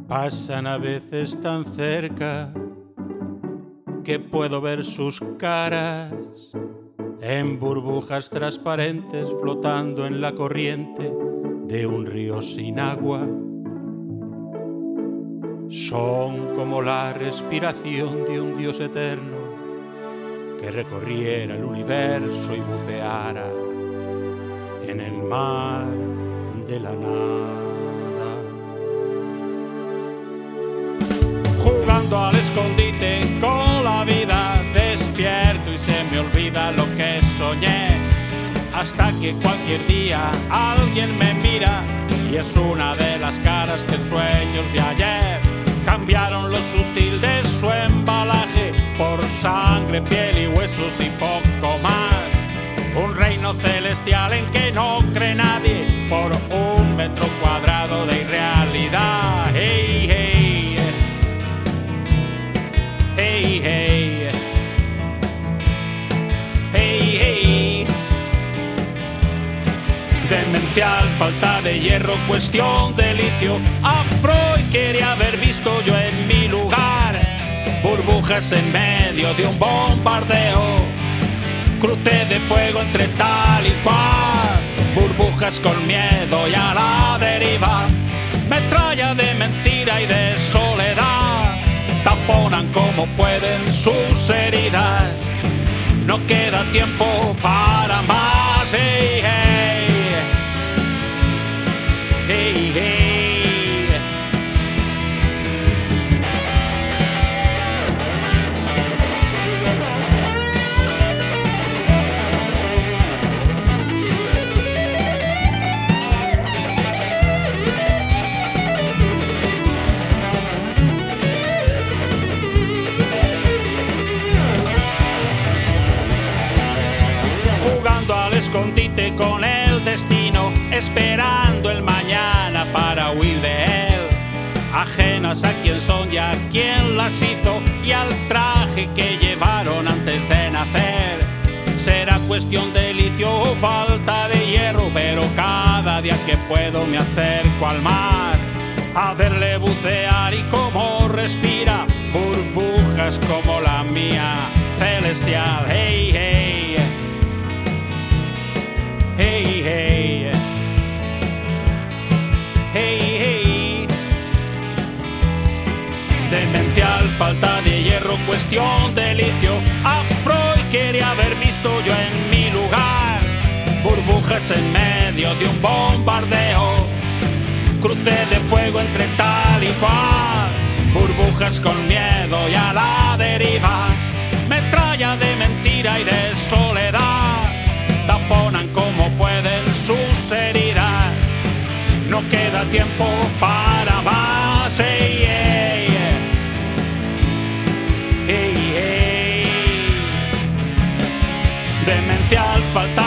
Pasan a veces tan cerca que puedo ver sus caras en burbujas transparentes flotando en la corriente de un río sin agua. Son como la respiración de un Dios eterno que recorriera el universo y buceara en el mar de la nada. Jugando al escondite con la vida, despierto y se me olvida lo que soñé, hasta que cualquier día alguien me mira y es una de las caras que en sueños de ayer cambiaron lo sutil de su embalaje por sangre, piel y huesos y poco más. Un reino celestial en que no cree nadie por un metro cuadrado de irrealidad. Hey, hey, hey, hey, hey, hey. Demencial, falta de hierro, cuestión de litio. A Freud quería haber visto yo en mi lugar. Burbujas en medio de un bombardeo, cruce de fuego entre tal y cual. Burbujas con miedo y a la deriva, metralla de mentira y de soledad. Taponan como pueden sus heridas, no queda tiempo para más. Hey, hey, hey, hey. Al escondite con el destino, esperando el mañana para huir de él. Ajenas a quién son y a quién las hizo, y al traje que llevaron antes de nacer. Será cuestión de litio o falta de hierro, pero cada día que puedo me acerco al mar a verle bucear y cómo respira. Burbujas como la mía, celestial. Hey, hey. Hey, hey, hey, hey. Demencial, falta de hierro, cuestión de litio. A Freud quería haber visto yo en mi lugar. Burbujas en medio de un bombardeo, cruce de fuego entre tal y cual. Burbujas con miedo y a la deriva, metralla de mentira y de soledad. Taponan como pueden sus heridas, no queda tiempo para más. Hey, hey, hey, hey. Demencial, falta